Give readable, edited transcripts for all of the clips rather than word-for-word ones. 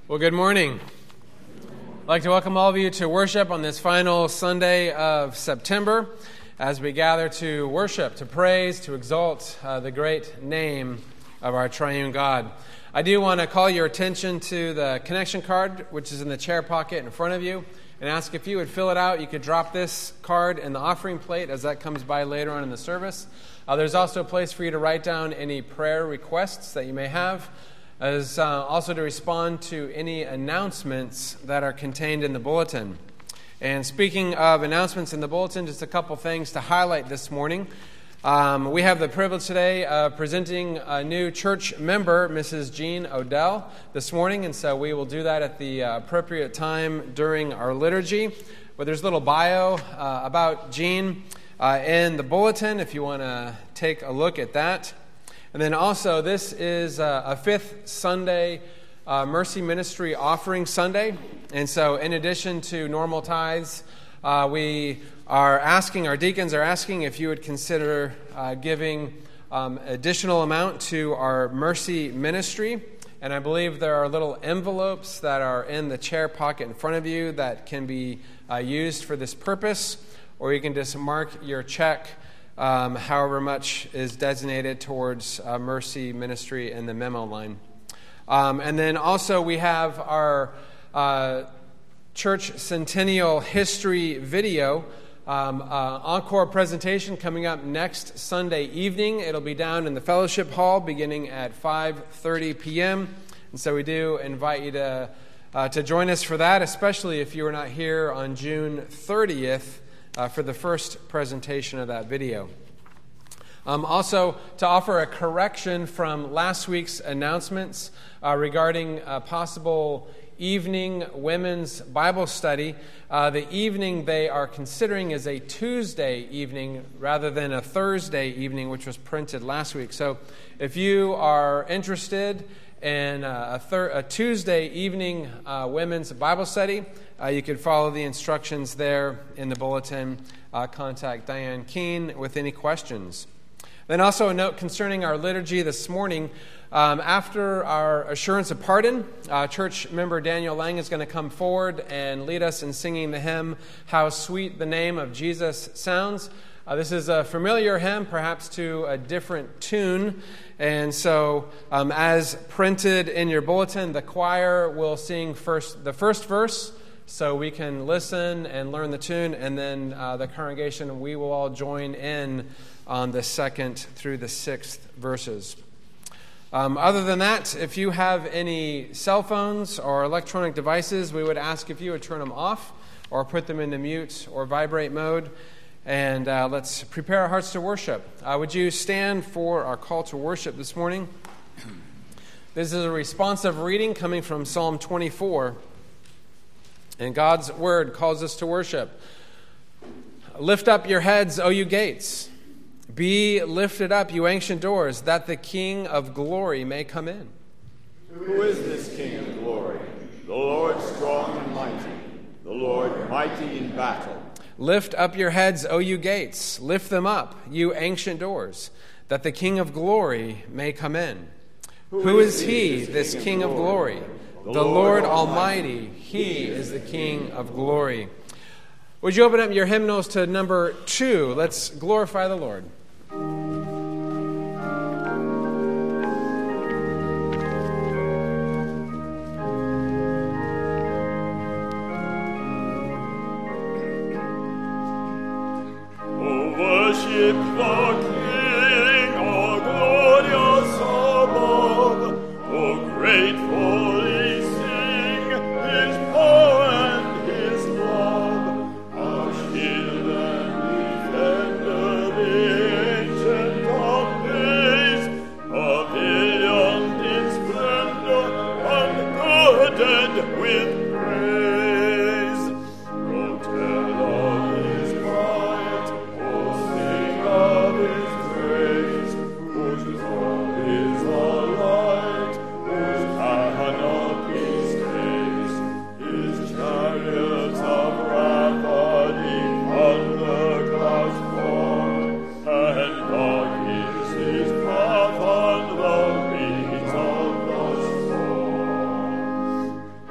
Well, good morning. I'd like to welcome all of you to worship on this final Sunday of September as we gather to worship, to praise, to exalt the great name of our triune God. I do want to call your attention to the connection card, which is in the chair pocket in front of you, and ask if you would fill it out. You could drop this card in the offering plate as that comes by later on in the service. There's also a place for you to write down any prayer requests that you may have, as also to respond to any announcements that are contained in the bulletin. And speaking of announcements in the bulletin, just a couple things to highlight this morning. We have the privilege today of presenting a new church member, Mrs. Jean Odell, this morning, and so we will do that at the appropriate time during our liturgy. But there's a little bio about Jean in the bulletin if you want to take a look at that. And then also, this is a fifth Sunday Mercy Ministry Offering Sunday. And so in addition to normal tithes, we are asking, our deacons are asking if you would consider giving additional amount to our Mercy Ministry. And I believe there are little envelopes that are in the chair pocket in front of you that can be used for this purpose. Or you can just mark your check however much is designated towards Mercy Ministry in the memo line. And then also we have our church centennial history video encore presentation coming up next Sunday evening. It'll be down in the fellowship hall beginning at 5:30 p.m. And so we do invite you to join us for that, especially if you are not here on June 30th for the first presentation of that video. Also, to offer a correction from last week's announcements regarding a possible evening women's Bible study. The evening they are considering is a Tuesday evening rather than a Thursday evening, which was printed last week. So if you are interested in a Tuesday evening women's Bible study, you can follow the instructions there in the bulletin. Contact Diane Keene with any questions. Then also a note concerning our liturgy this morning. After our assurance of pardon, church member Daniel Lang is going to come forward and lead us in singing the hymn, How Sweet the Name of Jesus Sounds. This is a familiar hymn, perhaps to a different tune. And so, as printed in your bulletin, the choir will sing the first verse, so we can listen and learn the tune, and then the congregation, we will all join in on the second through the sixth verses. Other than that, if you have any cell phones or electronic devices, we would ask if you would turn them off or put them into mute or vibrate mode. And let's prepare our hearts to worship. Would you stand for our call to worship this morning? This is a responsive reading coming from Psalm 24. And God's word calls us to worship. Lift up your heads, O you gates. Be lifted up, you ancient doors, that the King of glory may come in. Who is this King of glory? The Lord strong and mighty, the Lord mighty in battle. Lift up your heads, O you gates. Lift them up, you ancient doors, that the King of glory may come in. Who is he, this King of glory? The Lord Almighty, he is the King of glory. Would you open up your hymnals to number 2? Let's glorify the Lord. Worship the King, O glorious above, O gratefully sing his power and his love, our shield and defender, the ancient of days, pavillioned in splendor, unburdened with praise. O tell of his might, O sing of his grace, whose throne is the light, whose canopies case, his chariots of rapiding thunder clouds fall, and God is his path on the wings of the storm.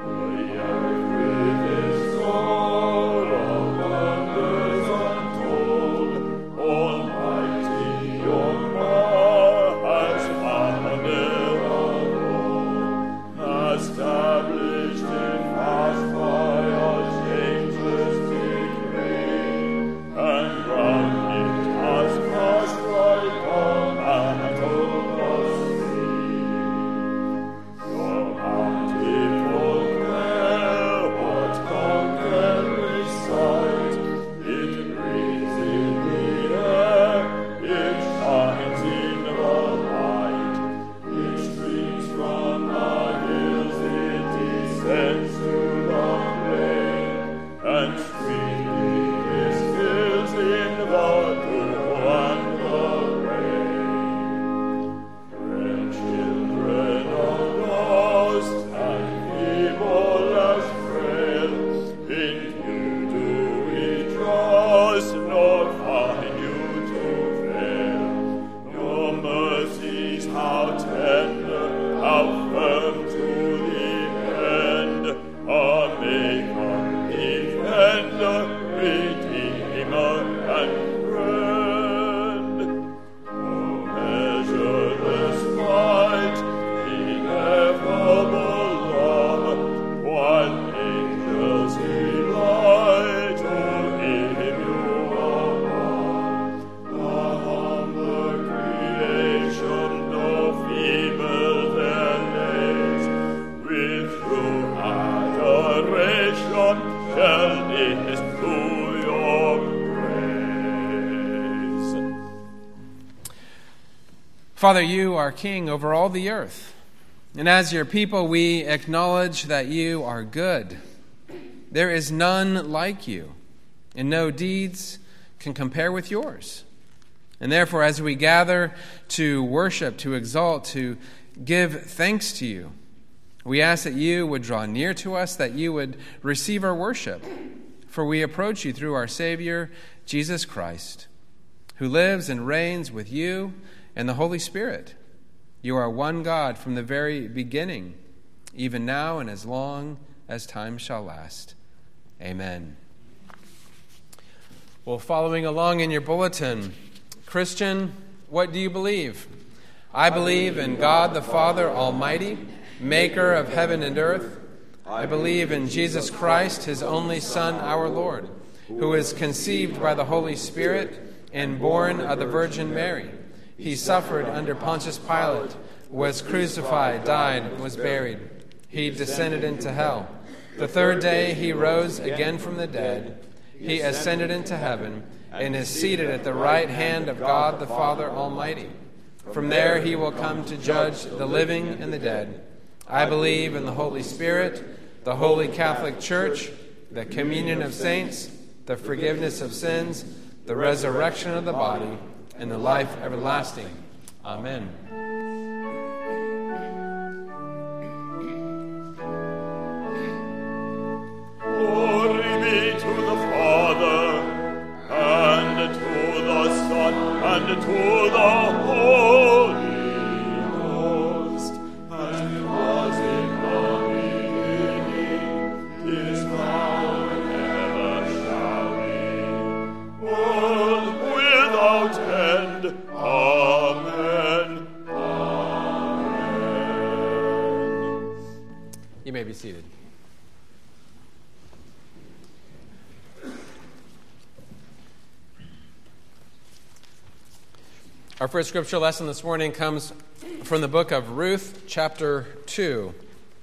descends to the plain, and sweetly distills in the dew and the rain. When children of dust and feeble as frail, in you do we trust, nor find you to fail. Your mercies how tender, how firm to the end, our Maker, Defender, Redeemer, and Friend. Oh, measureless might, ineffable love, while angels delight to Him you are. The humble creation, though feeble their days, with true adoration shall kneel to your praise. Father, you are king over all the earth. And as your people, we acknowledge that you are good. There is none like you, and no deeds can compare with yours. And therefore, as we gather to worship, to exalt, to give thanks to you, we ask that you would draw near to us, that you would receive our worship. For we approach you through our Savior, Jesus Christ, who lives and reigns with you and the Holy Spirit. You are one God from the very beginning, even now and as long as time shall last. Amen. Well, following along in your bulletin, Christian, what do you believe? I believe in God the Father Almighty, maker of heaven and earth. I believe in Jesus Christ, his only Son, our Lord, who was conceived by the Holy Spirit and born of the Virgin Mary. He suffered under Pontius Pilate, was crucified, died, was buried. He descended into hell. The third day he rose again from the dead. He ascended into heaven and is seated at the right hand of God the Father Almighty. From there he will come to judge the living and the dead. I believe in the Holy Spirit, the Holy Catholic Church, the communion of saints, the forgiveness of sins, the resurrection of the body, and the life everlasting. Amen. Glory be to the Father, and to the Son, and to the Holy Ghost, as it was in the beginning, is now, and ever shall be, world without end. Amen. Amen. You may be seated. Our first scripture lesson this morning comes from the book of Ruth, chapter 2.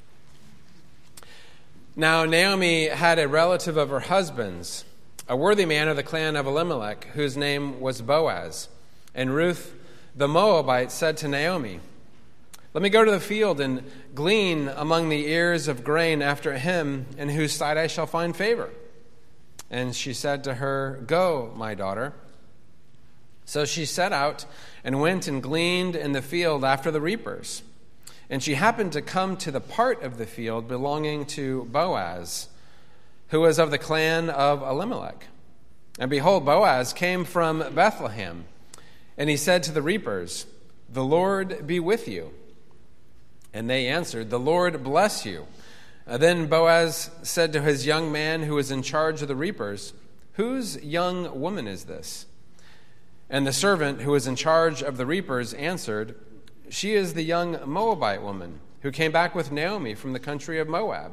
Now Naomi had a relative of her husband's, a worthy man of the clan of Elimelech, whose name was Boaz. And Ruth the Moabite said to Naomi, "Let me go to the field and glean among the ears of grain after him in whose sight I shall find favor." And she said to her, "Go, my daughter." So she set out and went and gleaned in the field after the reapers. And she happened to come to the part of the field belonging to Boaz, who was of the clan of Elimelech. And behold, Boaz came from Bethlehem, and he said to the reapers, "The Lord be with you." And they answered, "The Lord bless you." Then Boaz said to his young man who was in charge of the reapers, "Whose young woman is this?" And the servant who was in charge of the reapers answered, "She is the young Moabite woman who came back with Naomi from the country of Moab."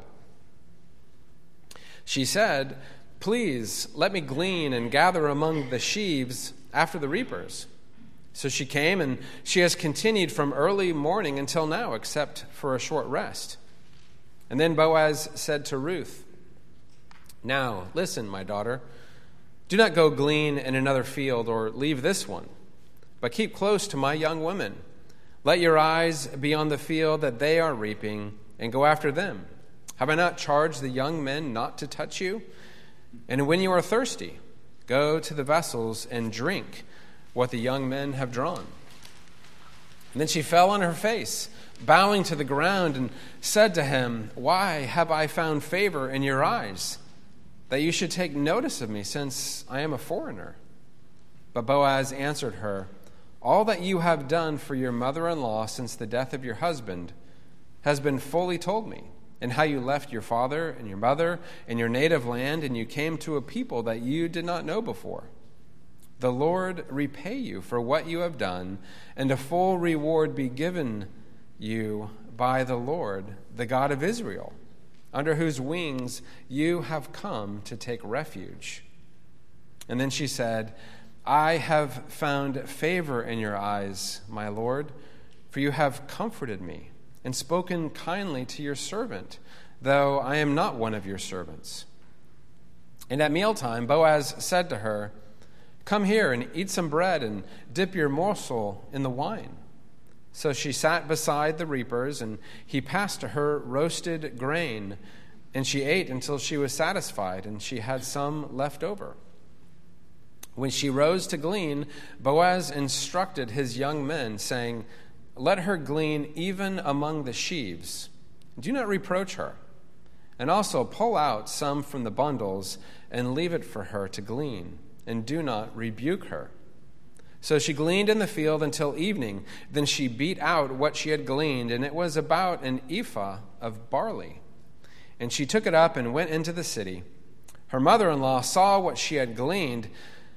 She said, "Please let me glean and gather among the sheaves after the reapers." So she came, and she has continued from early morning until now, except for a short rest. And then Boaz said to Ruth, "Now listen, my daughter. Do not go glean in another field or leave this one, but keep close to my young women. Let your eyes be on the field that they are reaping, and go after them. Have I not charged the young men not to touch you? And when you are thirsty, go to the vessels and drink what the young men have drawn." And then she fell on her face, bowing to the ground, and said to him, "Why have I found favor in your eyes, that you should take notice of me, since I am a foreigner?" But Boaz answered her, "All that you have done for your mother-in-law since the death of your husband has been fully told me, and how you left your father and your mother and your native land, and you came to a people that you did not know before. The Lord repay you for what you have done, and a full reward be given you by the Lord, the God of Israel, under whose wings you have come to take refuge." And then she said, "I have found favor in your eyes, my Lord, for you have comforted me and spoken kindly to your servant, though I am not one of your servants." And at mealtime, Boaz said to her, "Come here and eat some bread and dip your morsel in the wine." So she sat beside the reapers, and he passed to her roasted grain, and she ate until she was satisfied, and she had some left over. When she rose to glean, Boaz instructed his young men, saying, "Let her glean even among the sheaves. Do not reproach her. And also pull out some from the bundles and leave it for her to glean, and do not rebuke her." So she gleaned in the field until evening. Then she beat out what she had gleaned, and it was about an ephah of barley. And she took it up and went into the city. Her mother-in-law saw what she had gleaned.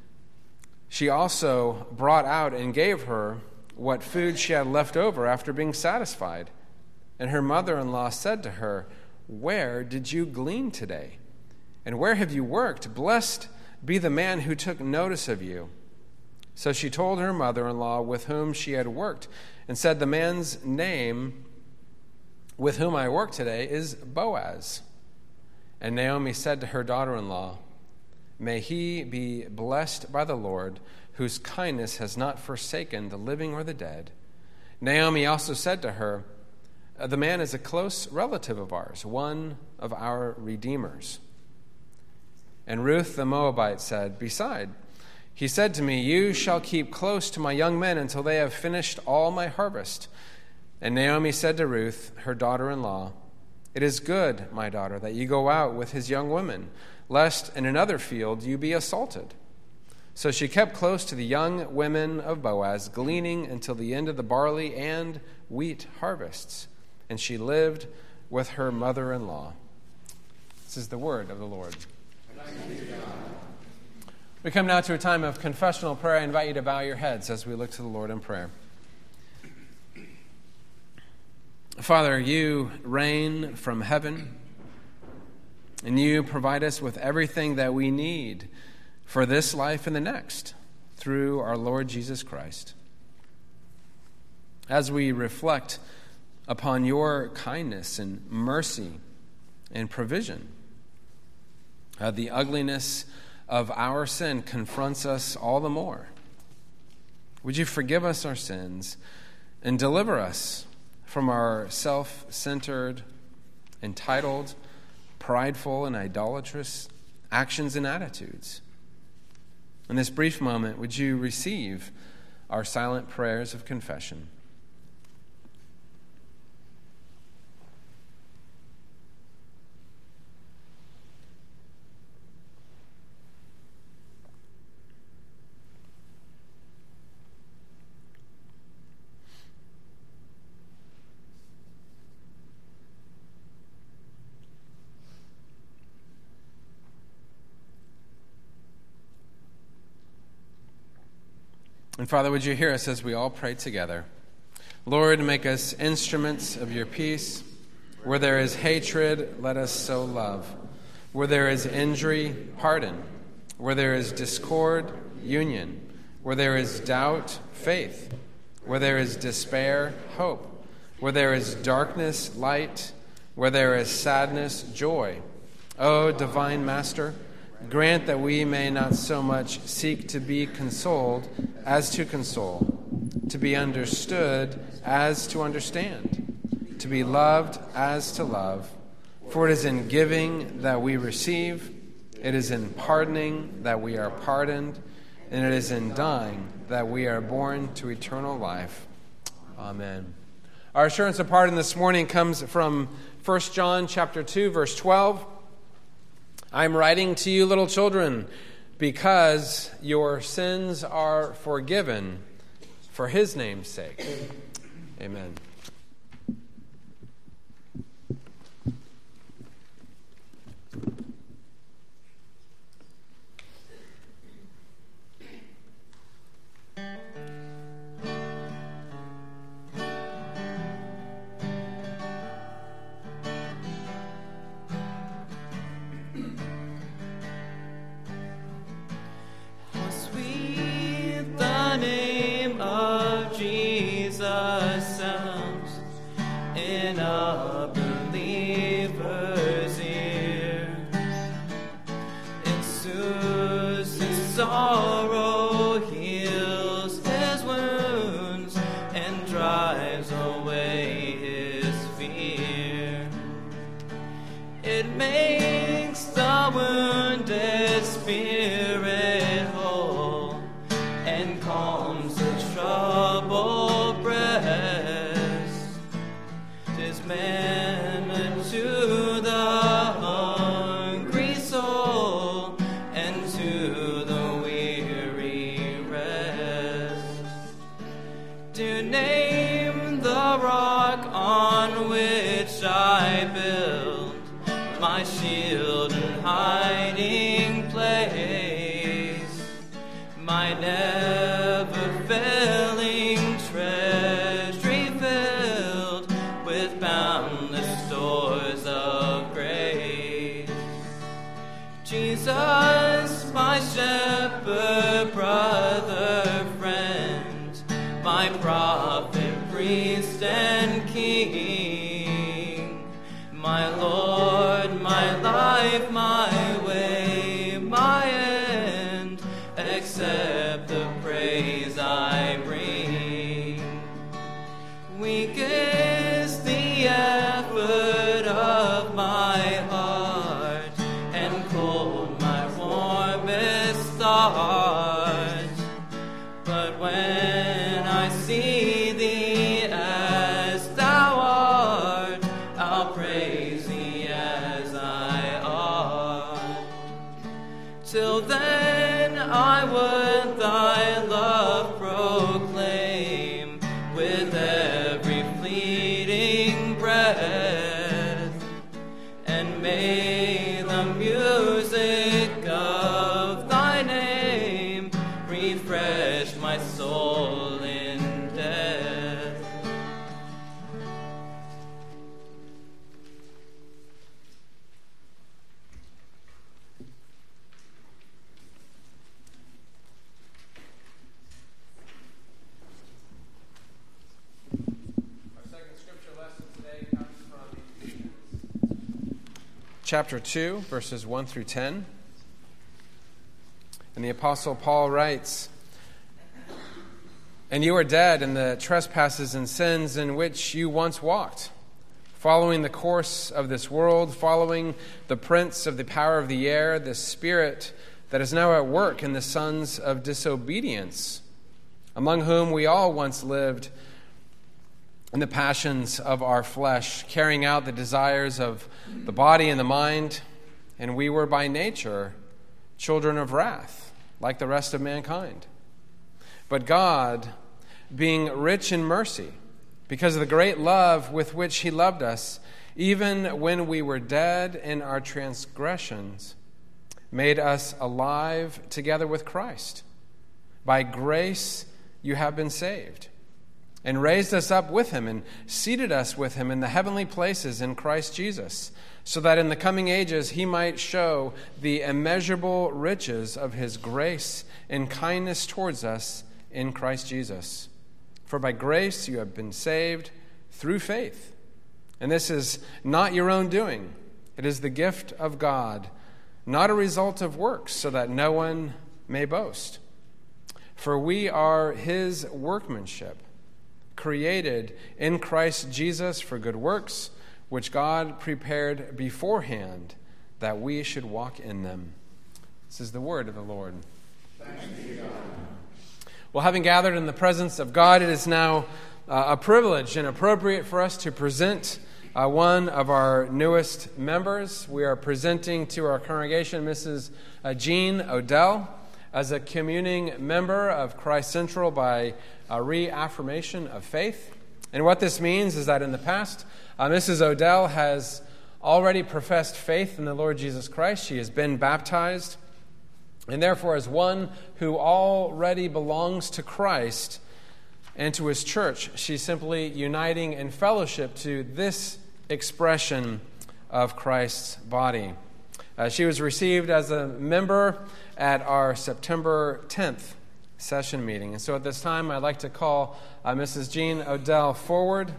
She also brought out and gave her what food she had left over after being satisfied. And her mother-in-law said to her, "Where did you glean today? And where have you worked? Blessed be the man who took notice of you." So she told her mother-in-law with whom she had worked, and said, "The man's name with whom I work today is Boaz." And Naomi said to her daughter-in-law, "May he be blessed by the Lord, whose kindness has not forsaken the living or the dead." Naomi also said to her, "The man is a close relative of ours, one of our redeemers." And Ruth the Moabite said, "Beside, he said to me, 'You shall keep close to my young men until they have finished all my harvest.'" And Naomi said to Ruth, her daughter-in-law, "It is good, my daughter, that you go out with his young women, lest in another field you be assaulted." So she kept close to the young women of Boaz, gleaning until the end of the barley and wheat harvests. And she lived with her mother-in-law. This is the word of the Lord. We come now to a time of confessional prayer. I invite you to bow your heads as we look to the Lord in prayer. Father, you reign from heaven, and you provide us with everything that we need for this life and the next through our Lord Jesus Christ. As we reflect upon your kindness and mercy and provision, the ugliness of our sin confronts us all the more. Would you forgive us our sins and deliver us from our self-centered, entitled, prideful, and idolatrous actions and attitudes? In this brief moment, would you receive our silent prayers of confession? And Father, would you hear us as we all pray together? Lord, make us instruments of your peace. Where there is hatred, let us sow love. Where there is injury, pardon. Where there is discord, union. Where there is doubt, faith. Where there is despair, hope. Where there is darkness, light. Where there is sadness, joy. O divine Master, grant that we may not so much seek to be consoled as to console, to be understood as to understand, to be loved as to love, For it is in giving that we receive, it is in pardoning that we are pardoned, and it is in dying that we are born to eternal life. Amen. Our assurance of pardon this morning comes from 1 John chapter 2, verse 12. I'm writing to you, little children, because your sins are forgiven for his name's sake. Amen. Jesus, my shepherd, brother, friend, my prophet, priest, and king, my Lord, my life, my way, my end, accept the praise I bring. Weak is the effort of my heart, and cold my warmest thought. But when I see thee as thou art, I'll praise thee as I ought. Till then I would thy love proclaim with every fleeting breath, and may the music of thy name refresh my soul in death. Our second scripture lesson today comes from Ephesians chapter 2, verses 1 through 10. And the Apostle Paul writes, "And you are dead in the trespasses and sins in which you once walked, following the course of this world, following the prince of the power of the air, the spirit that is now at work in the sons of disobedience, among whom we all once lived in the passions of our flesh, carrying out the desires of the body and the mind, and we were by nature children of wrath, like the rest of mankind. But God, being rich in mercy, because of the great love with which he loved us, even when we were dead in our transgressions, made us alive together with Christ. By grace you have been saved, and raised us up with him, and seated us with him in the heavenly places in Christ Jesus, so that in the coming ages he might show the immeasurable riches of his grace and kindness towards us in Christ Jesus. For by grace you have been saved through faith. And this is not your own doing. It is the gift of God, not a result of works, so that no one may boast. For we are his workmanship, created in Christ Jesus for good works, which God prepared beforehand that we should walk in them. This is the word of the Lord. Thanks be to God. Well, having gathered in the presence of God, it is now a privilege and appropriate for us to present one of our newest members. We are presenting to our congregation Mrs. Jean Odell as a communing member of Christ Central by reaffirmation of faith. And what this means is that in the past, Mrs. Odell has already professed faith in the Lord Jesus Christ. She has been baptized, and therefore as one who already belongs to Christ and to his church, she's simply uniting in fellowship to this expression of Christ's body. She was received as a member at our September 10th session meeting. And so at this time, I'd like to call Mrs. Jean Odell forward.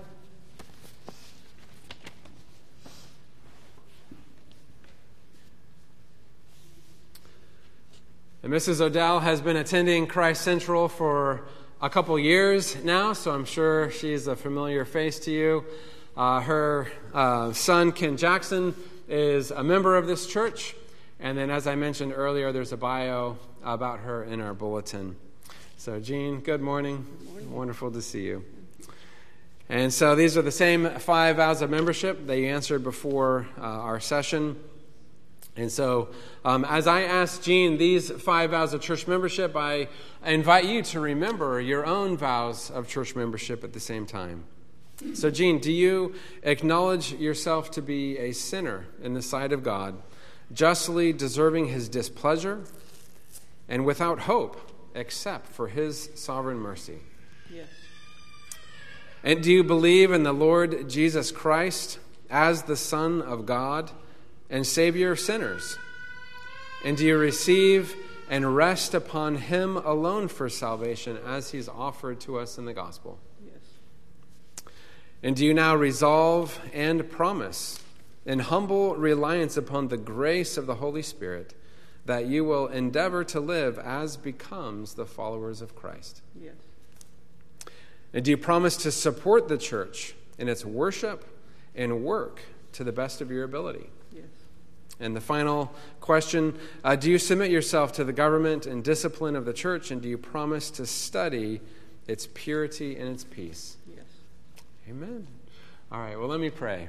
And Mrs. Odell has been attending Christ Central for a couple years now, so I'm sure she's a familiar face to you. Her son, Ken Jackson, is a member of this church. And then, as I mentioned earlier, there's a bio about her in our bulletin. So, Jean, good morning. Good morning. Wonderful to see you. And so these are the same 5 vows of membership that you answered before our session. And so, as I ask Jean these 5 vows of church membership, I invite you to remember your own vows of church membership at the same time. So, Jean, do you acknowledge yourself to be a sinner in the sight of God, justly deserving his displeasure, and without hope except for his sovereign mercy? Yes. And do you believe in the Lord Jesus Christ as the Son of God and Savior of sinners? And do you receive and rest upon him alone for salvation as he's offered to us in the gospel? Yes. And do you now resolve and promise in humble reliance upon the grace of the Holy Spirit that you will endeavor to live as becomes the followers of Christ? Yes. And do you promise to support the church in its worship and work to the best of your ability? Yes. And the final question, do you submit yourself to the government and discipline of the church, and do you promise to study its purity and its peace? Yes. Amen. All right, well, let me pray.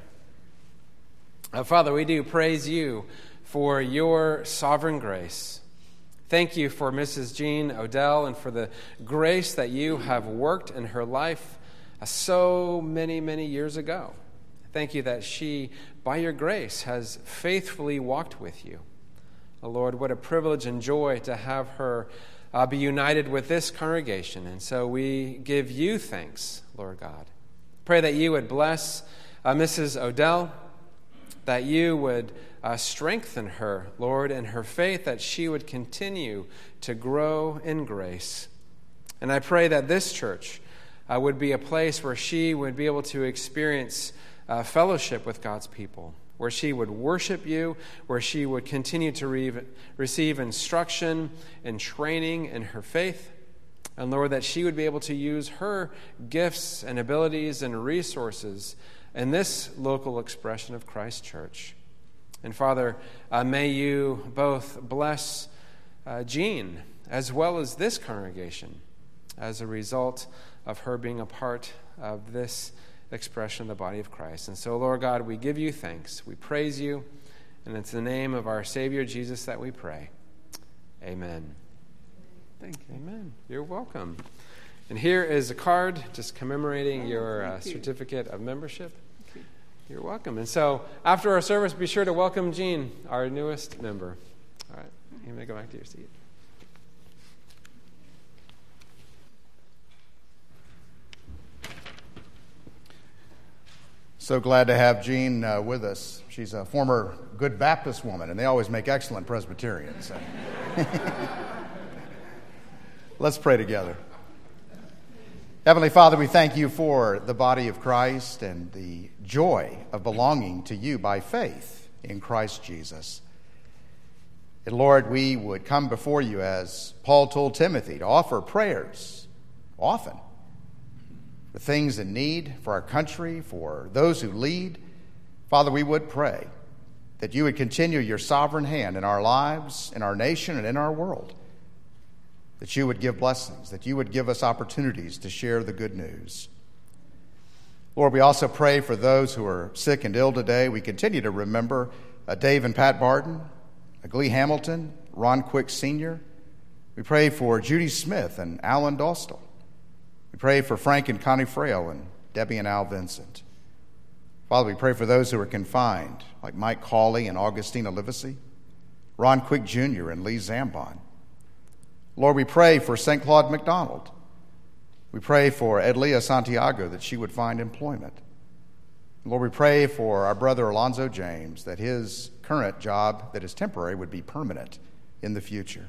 Father, we do praise you for your sovereign grace. Thank you for Mrs. Jean Odell and for the grace that you have worked in her life so many, many years ago. Thank you that she, by your grace, has faithfully walked with you. Oh, Lord, what a privilege and joy to have her be united with this congregation. And so we give you thanks, Lord God. Pray that you would bless Mrs. Odell, that you would strengthen her, Lord, in her faith, that she would continue to grow in grace. And I pray that this church would be a place where she would be able to experience fellowship with God's people, where she would worship you, where she would continue to receive instruction and training in her faith. And Lord, that she would be able to use her gifts and abilities and resources in this local expression of Christ's church. And Father, may you both bless Jean as well as this congregation as a result of her being a part of this expression of the body of Christ. And so, Lord God, we give you thanks. We praise you. And it's in the name of our Savior Jesus that we pray. Amen. Thank you. Amen. You're welcome. And here is a card just commemorating your certificate of membership. You're welcome. And so after our service, be sure to welcome Jean, our newest member. All right. You may go back to your seat. So glad to have Jean with us. She's a former Good Baptist woman, and they always make excellent Presbyterians. Let's pray together. Heavenly Father, we thank you for the body of Christ and the joy of belonging to you by faith in Christ Jesus. And Lord, we would come before you as Paul told Timothy to offer prayers often for things in need, for our country, for those who lead, Father, we would pray that you would continue your sovereign hand in our lives, in our nation, and in our world, that you would give blessings, that you would give us opportunities to share the good news. Lord, we also pray for those who are sick and ill today. We continue to remember Dave and Pat Barton, Glee Hamilton, Ron Quick Sr. We pray for Judy Smith and Alan Dostal. We pray for Frank and Connie Frail and Debbie and Al Vincent. Father, we pray for those who are confined, like Mike Cawley and Augustina Livesey, Ron Quick Jr. and Lee Zambon. Lord, we pray for St. Claude McDonald. We pray for Edlia Santiago that she would find employment. Lord, we pray for our brother Alonzo James, that his current job that is temporary would be permanent in the future.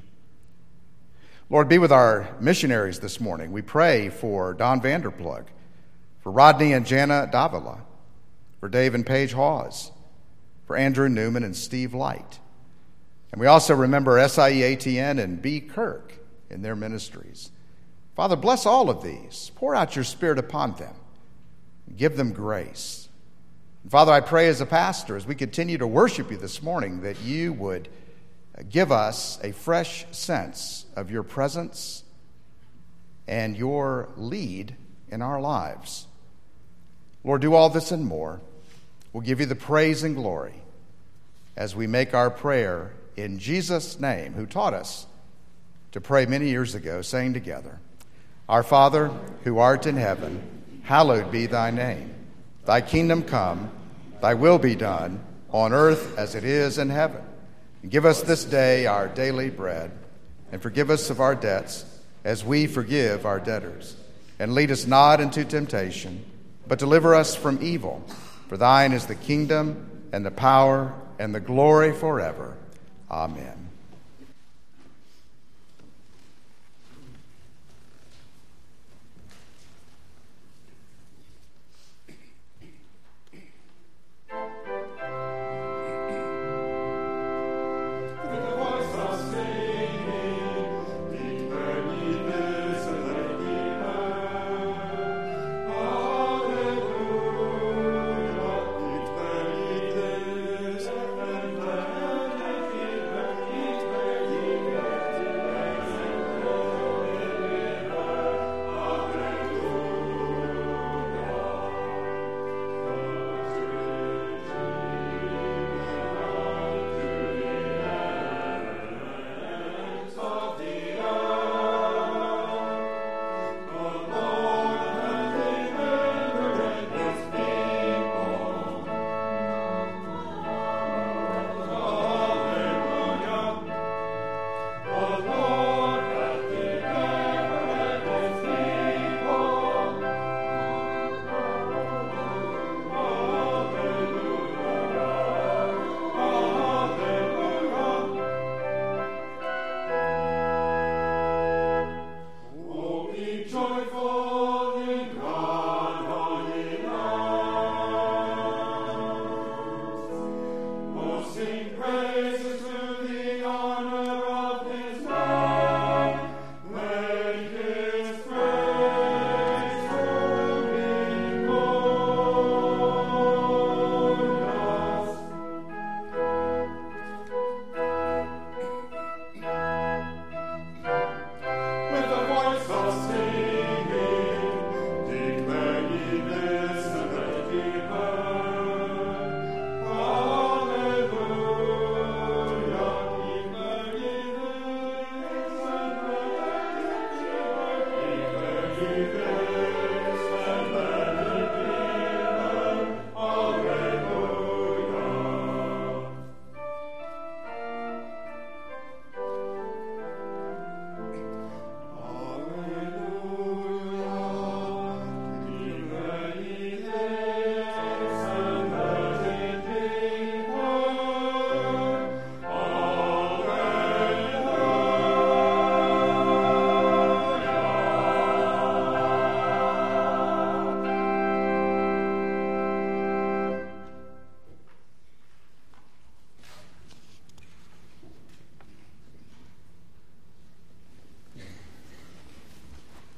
Lord, be with our missionaries this morning. We pray for Don Vanderplug, for Rodney and Jana Davila, for Dave and Paige Hawes, for Andrew Newman and Steve Light. And we also remember SIEATN and B. Kirk in their ministries. Father, bless all of these. Pour out your Spirit upon them. Give them grace. And Father, I pray as a pastor, as we continue to worship you this morning, that you would give us a fresh sense of your presence and your lead in our lives. Lord, do all this and more. We'll give you the praise and glory as we make our prayer in Jesus' name, who taught us to pray many years ago, saying together, Our Father, who art in heaven, hallowed be thy name. Thy kingdom come, thy will be done, on earth as it is in heaven. And give us this day our daily bread, and forgive us of our debts, as we forgive our debtors. And lead us not into temptation, but deliver us from evil. For thine is the kingdom, and the power, and the glory forever. Amen.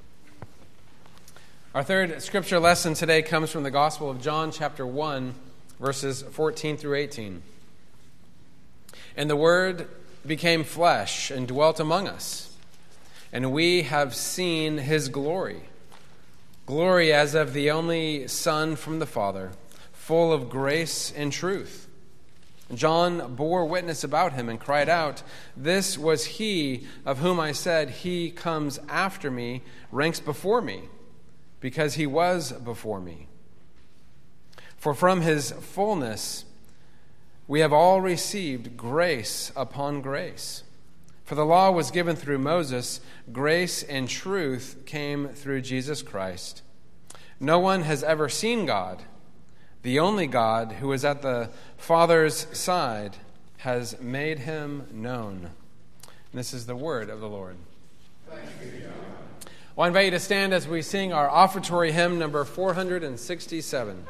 Our third scripture lesson today comes from the Gospel of John, chapter 1, verses 14 through 18. And the Word became flesh and dwelt among us, and we have seen his glory, glory as of the only Son from the Father, full of grace and truth. John bore witness about him and cried out, "This was he of whom I said, 'He comes after me, ranks before me,' because he was before me. For from his fullness we have all received grace upon grace. For the law was given through Moses, grace and truth came through Jesus Christ. No one has ever seen God. The only God who is at the Father's side has made him known." And this is the word of the Lord. Thanks be to God. Well, I invite you to stand as we sing our offertory hymn, number 467.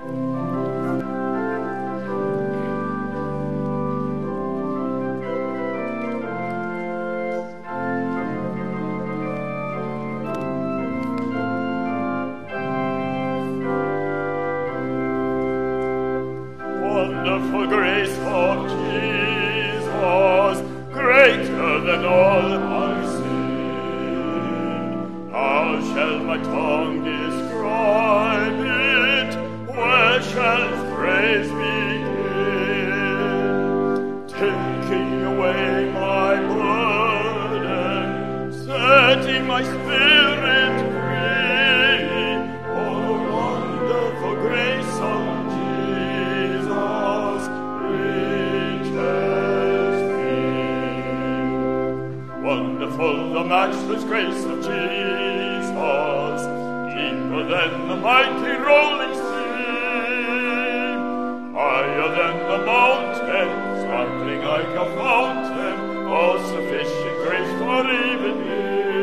Wonderful grace of Jesus, greater than all my sin. How shall my tongue describe it? Where shall praise begin? Taking away my burden, setting my spirit free. Oh, the wonderful grace of Jesus reaches me. Wonderful the matchless grace of Jesus, deeper than the mighty rolling sea, higher than the mountain, sparkling like a fountain, all sufficient grace for even me.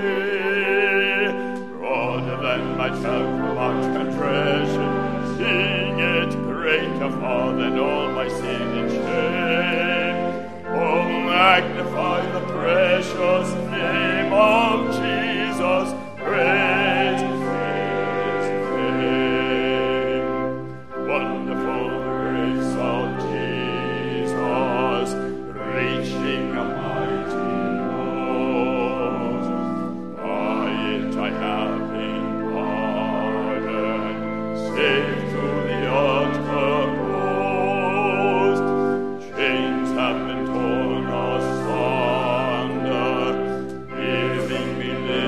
Broader than my mark and treasure, sing it greater far than all my sin and shame. Oh, magnify the precious name of Jesus, praise his name. Wonderful grace of Jesus, reaching a mighty load. By it I have been pardoned, saved to the uttermost. Chains have been torn asunder, giving me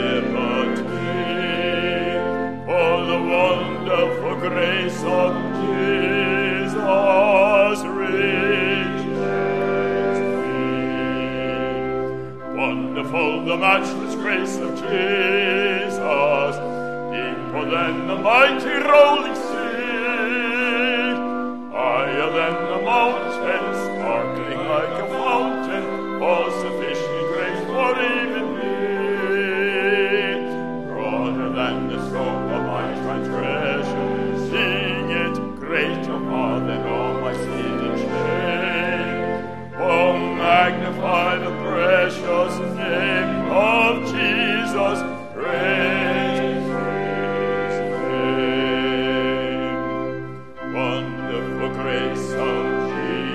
liberty. Oh, the wonderful grace of Jesus reaches me. Wonderful the matchless grace of Jesus, deeper than the mighty rolling sea, higher than the mountains, sparkling like a fountain, all sufficient grace for even me. Broader than the scope of my transgression, sing it greater far than all my sin and shame. Oh, magnify the precious name of Jesus, praise his name. Wonderful grace of Jesus.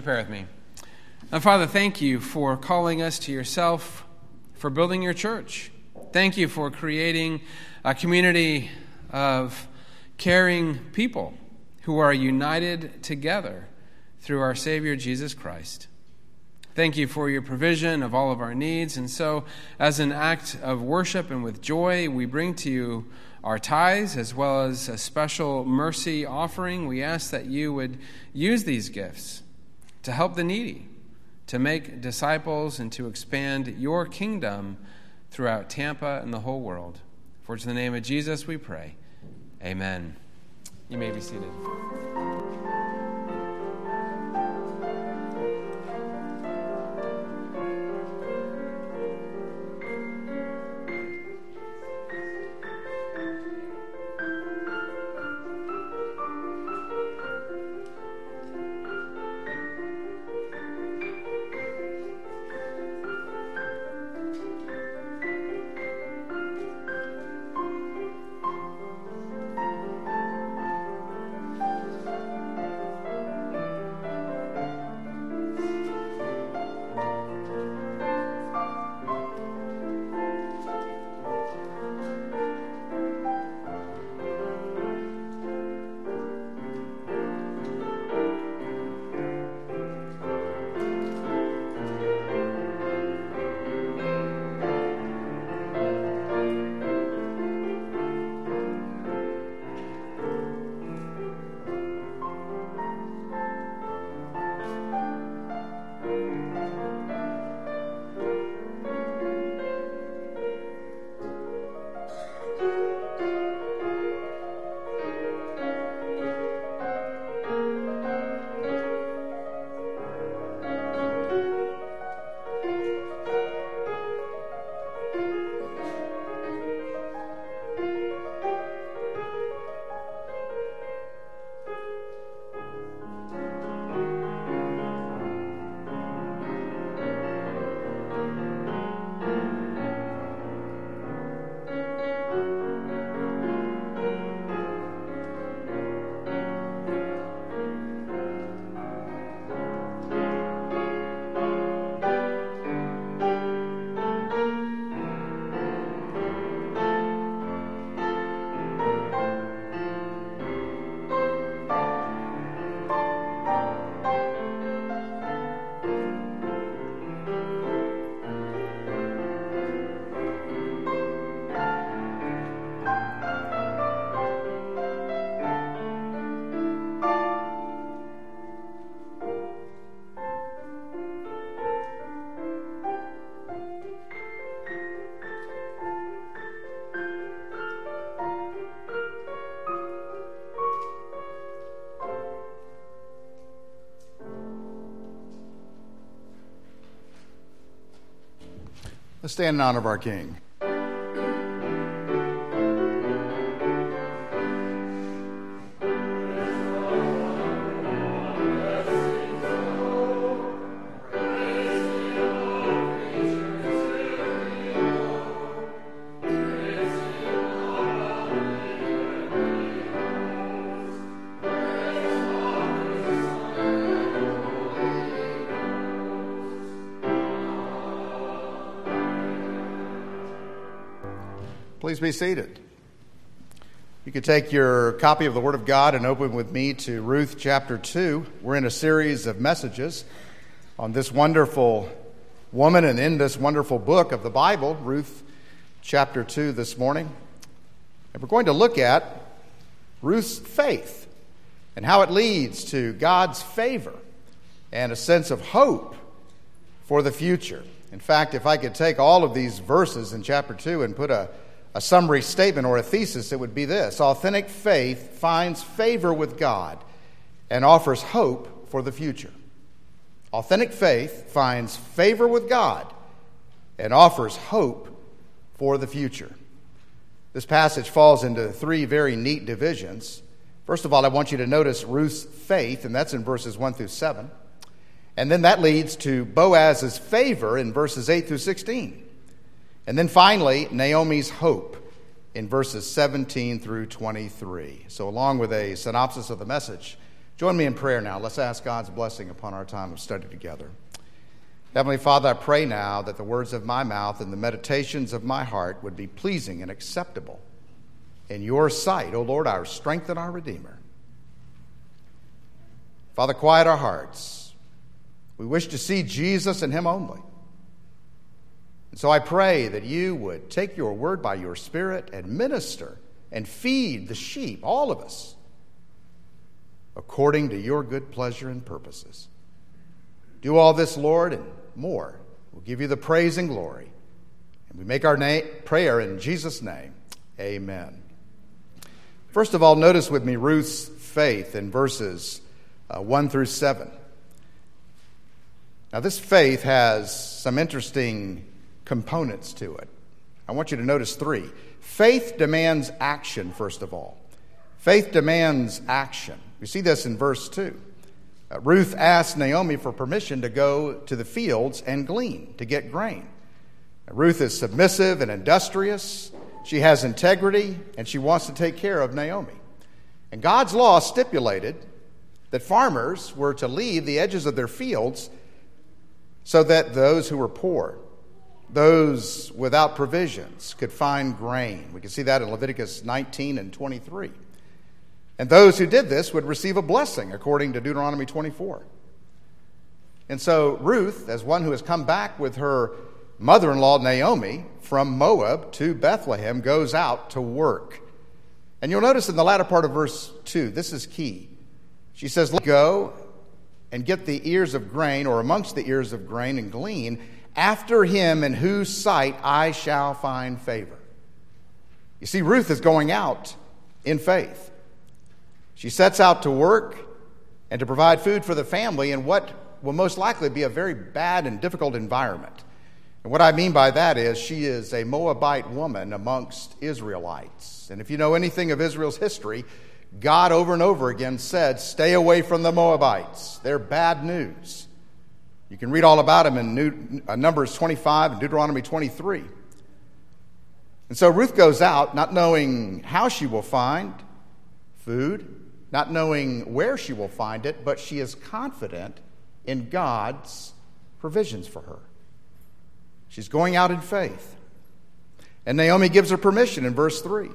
pray with me? Father, thank you for calling us to yourself, for building your church. Thank you for creating a community of caring people who are united together through our Savior, Jesus Christ. Thank you for your provision of all of our needs. And so, as an act of worship and with joy, we bring to you our tithes as well as a special mercy offering. We ask that you would use these gifts to help the needy, to make disciples, and to expand your kingdom throughout Tampa and the whole world. For it's in the name of Jesus we pray. Amen. You may be seated. Let's stand in honor of our King. Please be seated. You could take your copy of the Word of God and open with me to Ruth chapter 2. We're in a series of messages on this wonderful woman and in this wonderful book of the Bible, Ruth chapter 2 this morning. And we're going to look at Ruth's faith and how it leads to God's favor and a sense of hope for the future. In fact, if I could take all of these verses in chapter 2 and put a summary statement or a thesis, it would be this: authentic faith finds favor with God and offers hope for the future. Authentic faith finds favor with God and offers hope for the future. This passage falls into three very neat divisions. First of all, I want you to notice Ruth's faith, and that's in verses 1 through 7. And then that leads to Boaz's favor in verses 8 through 16. And then finally, Naomi's hope in verses 17 through 23. So along with a synopsis of the message, Join me in prayer now. Let's ask God's blessing upon our time of study together. Heavenly Father, I pray now that the words of my mouth and the meditations of my heart would be pleasing and acceptable in your sight, O Lord, our strength and our Redeemer. Father, quiet our hearts. We wish to see Jesus and him only. And so I pray that you would take your word by your Spirit and minister and feed the sheep, all of us, according to your good pleasure and purposes. Do all this, Lord, and more. We'll give you the praise and glory. And we make our prayer in Jesus' name. Amen. First of all, notice with me Ruth's faith in verses 1 through 7. Now, this faith has some interesting components to it. I want you to notice 3. Faith demands action, first of all. Faith demands action. We see this in verse 2. Ruth asked Naomi for permission to go to the fields and glean, to get grain. Ruth is submissive and industrious. She has integrity, and she wants to take care of Naomi. And God's law stipulated that farmers were to leave the edges of their fields so that those who were poor, those without provisions, could find grain. We can see that in Leviticus 19 and 23. And those who did this would receive a blessing, according to Deuteronomy 24. And so Ruth, as one who has come back with her mother-in-law Naomi from Moab to Bethlehem, goes out to work. And you'll notice in the latter part of verse 2, this is key. She says, "Go and get the ears of grain, or amongst the ears of grain, and glean after him in whose sight I shall find favor." You see, Ruth is going out in faith. She sets out to work and to provide food for the family in what will most likely be a very bad and difficult environment. And what I mean by that is she is a Moabite woman amongst Israelites. And if you know anything of Israel's history, God over and over again said, stay away from the Moabites. They're bad news. You can read all about them in Numbers 25 and Deuteronomy 23. And so Ruth goes out not knowing how she will find food, not knowing where she will find it, but she is confident in God's provisions for her. She's going out in faith. And Naomi gives her permission in verse 3.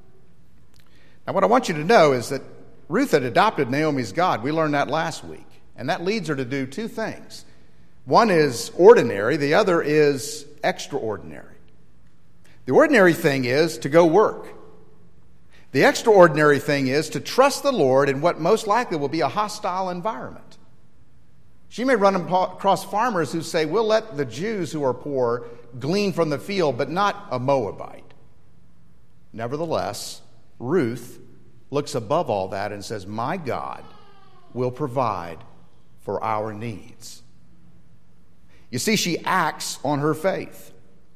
Now, what I want you to know is that Ruth had adopted Naomi's God. We learned that last week. And that leads her to do 2 things. One is ordinary. The other is extraordinary. The ordinary thing is to go work. The extraordinary thing is to trust the Lord in what most likely will be a hostile environment. She may run across farmers who say, we'll let the Jews who are poor glean from the field, but not a Moabite. Nevertheless, Ruth looks above all that and says, my God will provide for our needs. You see, she acts on her faith.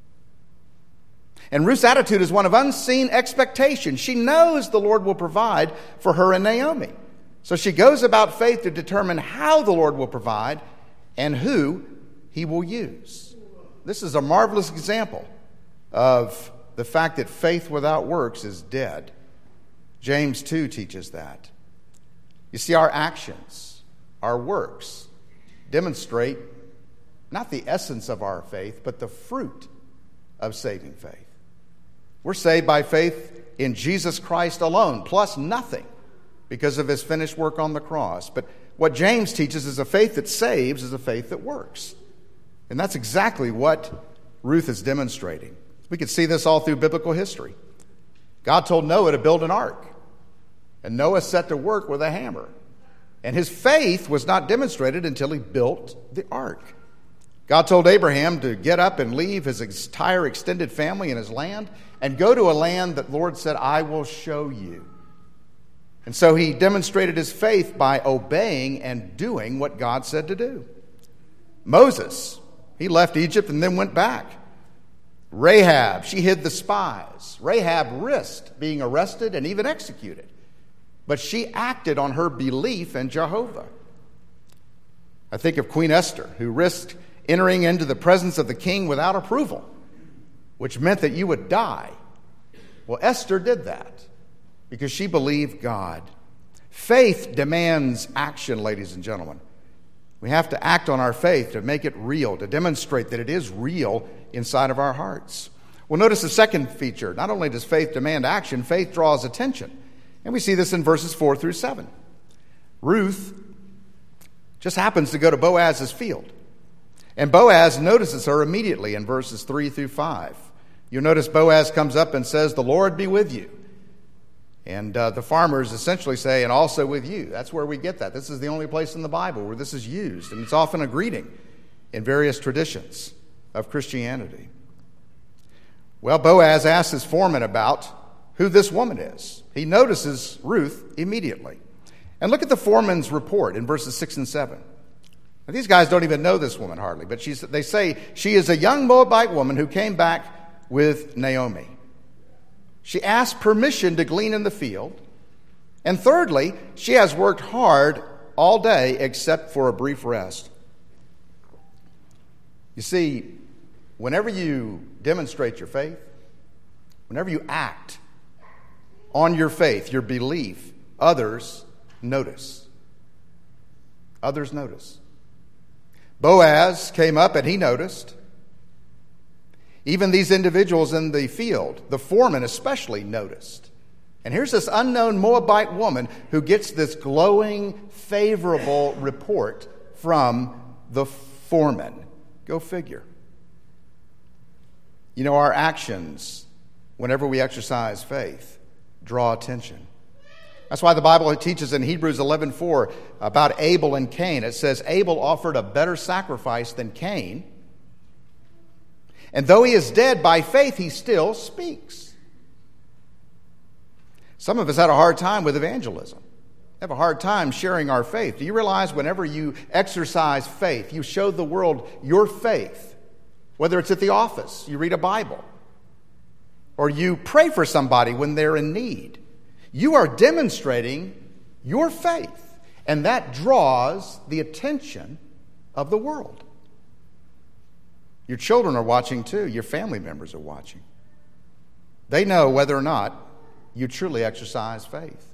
And Ruth's attitude is one of unseen expectation. She knows the Lord will provide for her and Naomi. So she goes about faith to determine how the Lord will provide and who he will use. This is a marvelous example of the fact that faith without works is dead. James 2 teaches that. You see, our actions, our works, demonstrate not the essence of our faith, but the fruit of saving faith. We're saved by faith in Jesus Christ alone, plus nothing, because of his finished work on the cross. But what James teaches is a faith that saves is a faith that works. And that's exactly what Ruth is demonstrating. We could see this all through biblical history. God told Noah to build an ark, and Noah set to work with a hammer. And his faith was not demonstrated until he built the ark. God told Abraham to get up and leave his entire extended family and his land and go to a land that the Lord said, I will show you. And so he demonstrated his faith by obeying and doing what God said to do. Moses, he left Egypt and then went back. Rahab, she hid the spies. Rahab risked being arrested and even executed. But she acted on her belief in Jehovah. I think of Queen Esther, who risked entering into the presence of the king without approval, which meant that you would die. Well, Esther did that because she believed God. Faith demands action, ladies and gentlemen. We have to act on our faith to make it real, to demonstrate that it is real inside of our hearts. Well, notice the second feature. Not only does faith demand action, faith draws attention. And we see this in verses 4 through 7. Ruth just happens to go to Boaz's field. And Boaz notices her immediately in verses 3 through 5. You'll notice Boaz comes up and says, "The Lord be with you." And the farmers essentially say, "and also with you." That's where we get that. This is the only place in the Bible where this is used. And it's often a greeting in various traditions of Christianity. Well, Boaz asks his foreman about who this woman is. He notices Ruth immediately. And look at the foreman's report in verses 6 and 7. Now, these guys don't even know this woman hardly, but they say she is a young Moabite woman who came back with Naomi. She asked permission to glean in the field. And thirdly, she has worked hard all day except for a brief rest. You see, whenever you demonstrate your faith, whenever you act on your faith, your belief, others notice. Others notice. Boaz came up and he noticed. Even these individuals in the field, the foreman especially, noticed. And here's this unknown Moabite woman who gets this glowing, favorable report from the foreman. Go figure. You know, our actions, whenever we exercise faith, draw attention. That's why the Bible teaches in Hebrews 11:4 about Abel and Cain. It says, Abel offered a better sacrifice than Cain. And though he is dead, by faith he still speaks. Some of us had a hard time with evangelism. Have a hard time sharing our faith. Do you realize whenever you exercise faith, you show the world your faith? Whether it's at the office, you read a Bible, or you pray for somebody when they're in need. You are demonstrating your faith, and that draws the attention of the world. Your children are watching too. Your family members are watching. They know whether or not you truly exercise faith.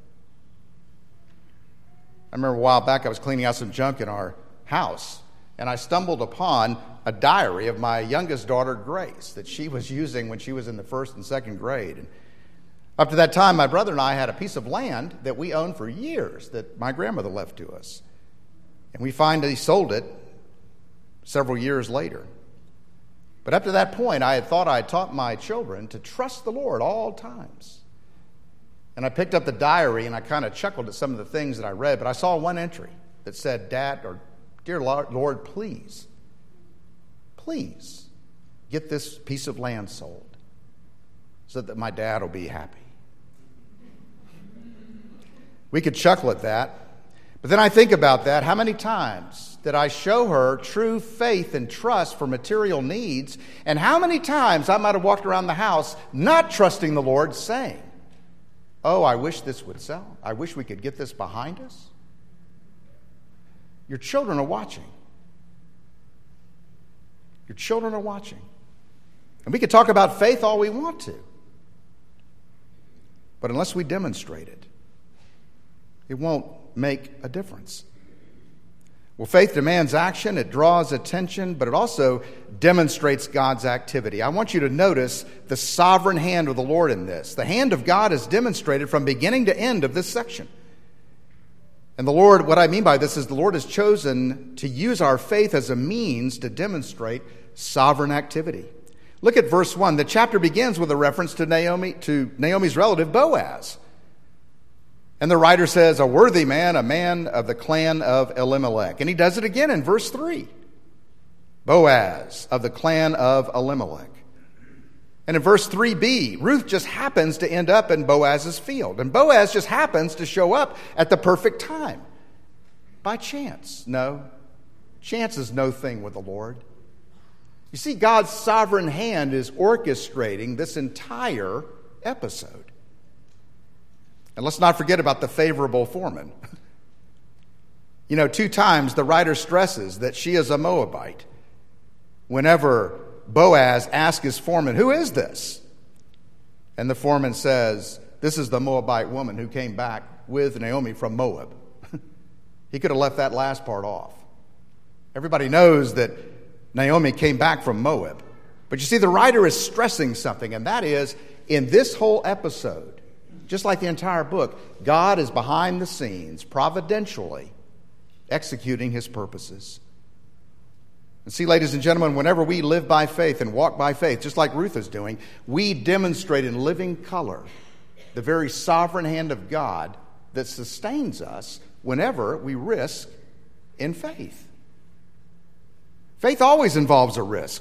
I remember a while back I was cleaning out some junk in our house, and I stumbled upon a diary of my youngest daughter, Grace, that she was using when she was in the first and second grade. And up to that time, my brother and I had a piece of land that we owned for years that my grandmother left to us. And we finally sold it several years later. But up to that point, I had thought I had taught my children to trust the Lord all times. And I picked up the diary and I kind of chuckled at some of the things that I read, but I saw one entry that said, "Dad, or dear Lord, please get this piece of land sold so that my dad will be happy." We could chuckle at that. But then I think about that. How many times did I show her true faith and trust for material needs? And how many times I might have walked around the house not trusting the Lord, saying, "Oh, I wish this would sell. I wish we could get this behind us." Your children are watching. Your children are watching. And we could talk about faith all we want to. But unless we demonstrate it, it won't make a difference. Well, faith demands action, it draws attention, but it also demonstrates God's activity. I want you to notice the sovereign hand of the Lord in this. The hand of God is demonstrated from beginning to end of this section. And the Lord, what I mean by this is the Lord has chosen to use our faith as a means to demonstrate sovereign activity. Look at verse 1. The chapter begins with a reference to Naomi's relative Boaz. And the writer says, "A worthy man, a man of the clan of Elimelech." And he does it again in verse 3. Boaz of the clan of Elimelech. And in verse 3b, Ruth just happens to end up in Boaz's field. And Boaz just happens to show up at the perfect time. By chance. No. Chance is no thing with the Lord. You see, God's sovereign hand is orchestrating this entire episode. And let's not forget about the favorable foreman. You know, 2 times the writer stresses that she is a Moabite. Whenever Boaz asks his foreman, "Who is this?" And the foreman says, "This is the Moabite woman who came back with Naomi from Moab. He could have left that last part off. Everybody knows that Naomi came back from Moab. But you see, the writer is stressing something, and that is, in this whole episode, just like the entire book, God is behind the scenes, providentially executing his purposes. And see, ladies and gentlemen, whenever we live by faith and walk by faith, just like Ruth is doing, we demonstrate in living color the very sovereign hand of God that sustains us whenever we risk in faith. Faith always involves a risk.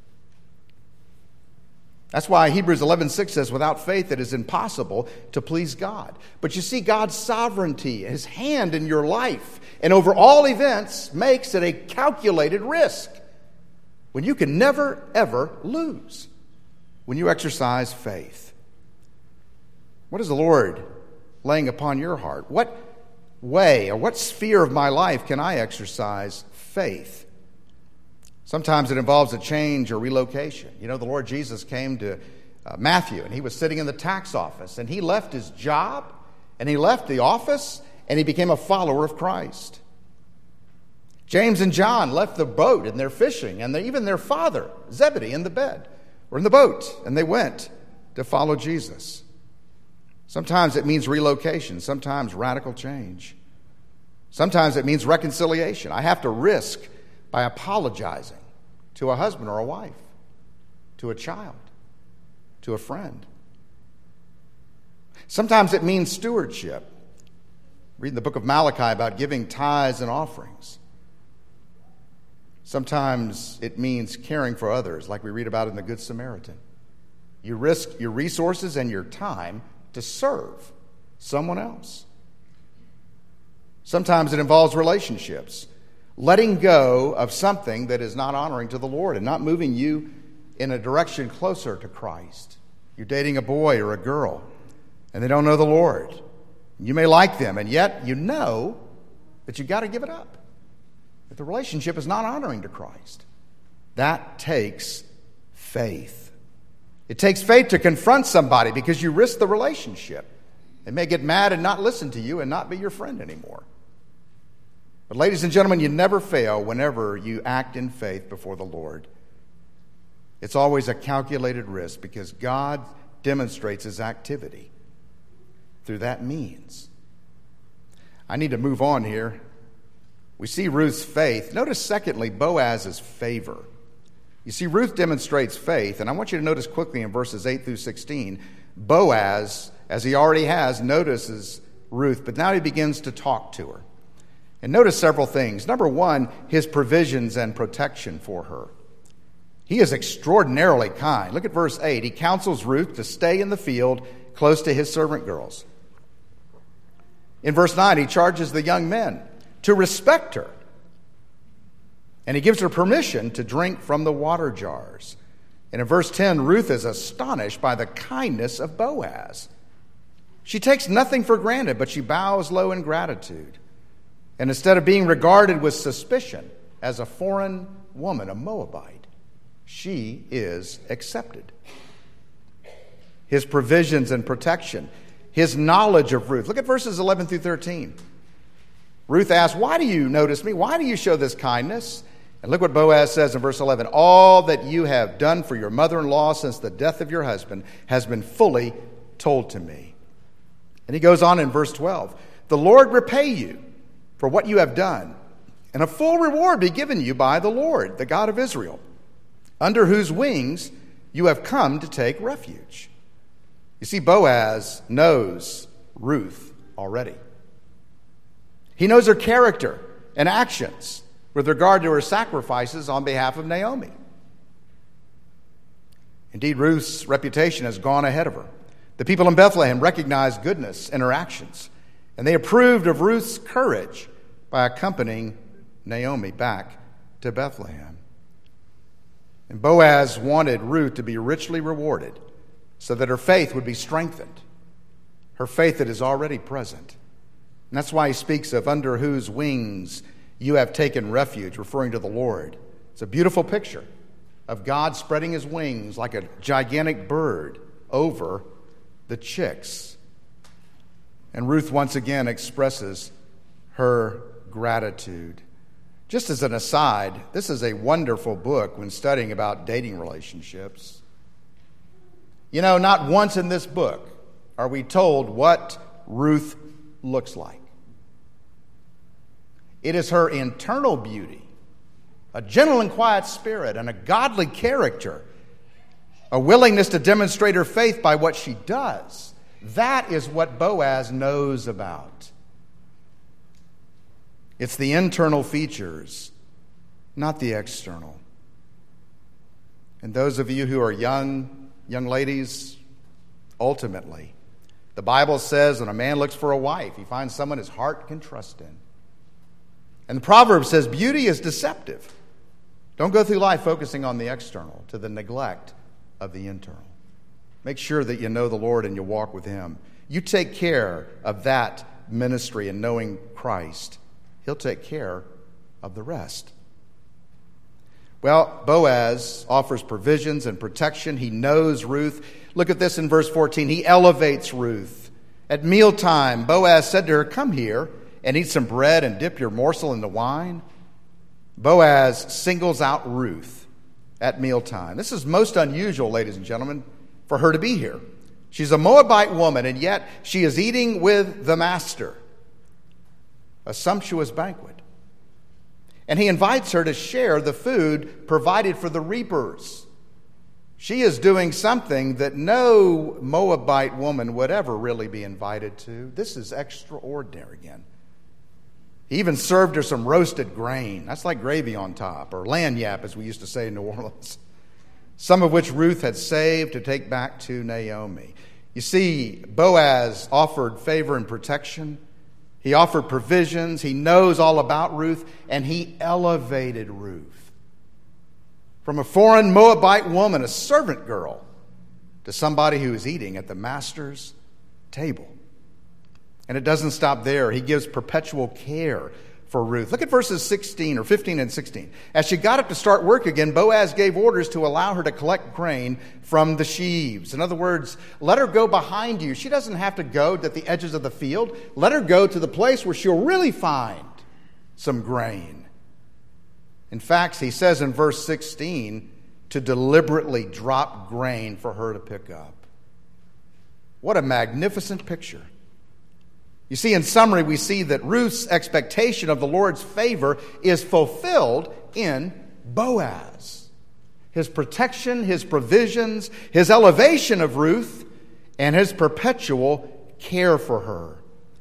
That's why Hebrews 11:6 says, without faith it is impossible to please God. But you see, God's sovereignty, his hand in your life and over all events makes it a calculated risk when you can never, ever lose when you exercise faith. What is the Lord laying upon your heart? What way or what sphere of my life can I exercise faith? Sometimes it involves a change or relocation. You know, the Lord Jesus came to Matthew, and he was sitting in the tax office, and he left his job, and he left the office, and he became a follower of Christ. James and John left the boat, and they're fishing, and even their father, Zebedee, in the boat, and they went to follow Jesus. Sometimes it means relocation, sometimes radical change. Sometimes it means reconciliation. I have to risk by apologizing to a husband or a wife, to a child, to a friend. Sometimes it means stewardship. Read the book of Malachi about giving tithes and offerings. Sometimes it means caring for others, like we read about in the Good Samaritan. You risk your resources and your time to serve someone else. Sometimes it involves relationships. Letting go of something that is not honoring to the Lord and not moving you in a direction closer to Christ. You're dating a boy or a girl, and they don't know the Lord. You may like them, and yet you know that you've got to give it up. If the relationship is not honoring to Christ, that takes faith. It takes faith to confront somebody because you risk the relationship. They may get mad and not listen to you and not be your friend anymore. But ladies and gentlemen, you never fail whenever you act in faith before the Lord. It's always a calculated risk because God demonstrates his activity through that means. I need to move on here. We see Ruth's faith. Notice, secondly, Boaz's favor. You see, Ruth demonstrates faith, and I want you to notice quickly in verses 8 through 16, Boaz, as he already has, notices Ruth, but now he begins to talk to her. And notice several things. Number one, his provisions and protection for her. He is extraordinarily kind. Look at verse 8. He counsels Ruth to stay in the field close to his servant girls. In verse 9, he charges the young men to respect her. And he gives her permission to drink from the water jars. And in verse 10, Ruth is astonished by the kindness of Boaz. She takes nothing for granted, but she bows low in gratitude. And instead of being regarded with suspicion as a foreign woman, a Moabite, she is accepted. His provisions and protection, his knowledge of Ruth. Look at verses 11 through 13. Ruth asks, why do you notice me? Why do you show this kindness? And look what Boaz says in verse 11. All that you have done for your mother-in-law since the death of your husband has been fully told to me. And he goes on in verse 12. The Lord repay you for what you have done, and a full reward be given you by the Lord, the God of Israel, under whose wings you have come to take refuge. You see, Boaz knows Ruth already. He knows her character and actions with regard to her sacrifices on behalf of Naomi. Indeed, Ruth's reputation has gone ahead of her. The people in Bethlehem recognized goodness in her actions, and they approved of Ruth's courage by accompanying Naomi back to Bethlehem. And Boaz wanted Ruth to be richly rewarded so that her faith would be strengthened, her faith that is already present. And that's why he speaks of under whose wings you have taken refuge, referring to the Lord. It's a beautiful picture of God spreading his wings like a gigantic bird over the chicks. And Ruth once again expresses her gratitude. Just as an aside, this is a wonderful book when studying about dating relationships. You know, not once in this book are we told what Ruth looks like. It is her internal beauty, a gentle and quiet spirit, and a godly character, a willingness to demonstrate her faith by what she does. That is what Boaz knows about. It's the internal features, not the external. And those of you who are young ladies, ultimately, the Bible says when a man looks for a wife, he finds someone his heart can trust in. And the proverb says beauty is deceptive. Don't go through life focusing on the external to the neglect of the internal. Make sure that you know the Lord and you walk with Him. You take care of that ministry and knowing Christ. He'll take care of the rest. Well, Boaz offers provisions and protection. He knows Ruth. Look at this in verse 14. He elevates Ruth. At mealtime, Boaz said to her, "Come here and eat some bread and dip your morsel in the wine." Boaz singles out Ruth at mealtime. This is most unusual, ladies and gentlemen, for her to be here. She's a Moabite woman, and yet she is eating with the master. A sumptuous banquet. And he invites her to share the food provided for the reapers. She is doing something that no Moabite woman would ever really be invited to. This is extraordinary again. He even served her some roasted grain. That's like gravy on top, or lagniappe, as we used to say in New Orleans. Some of which Ruth had saved to take back to Naomi. You see, Boaz offered favor and protection. He offered provisions. He knows all about Ruth, and he elevated Ruth from a foreign Moabite woman, a servant girl, to somebody who is eating at the master's table. And it doesn't stop there. He gives perpetual care for Ruth. Look at verses 15 and 16. As she got up to start work again, Boaz gave orders to allow her to collect grain from the sheaves. In other words, let her go behind you. She doesn't have to go to the edges of the field. Let her go to the place where she'll really find some grain. In fact, he says in verse 16 to deliberately drop grain for her to pick up. What a magnificent picture. You see, in summary, we see that Ruth's expectation of the Lord's favor is fulfilled in Boaz. His protection, his provisions, his elevation of Ruth, and his perpetual care for her.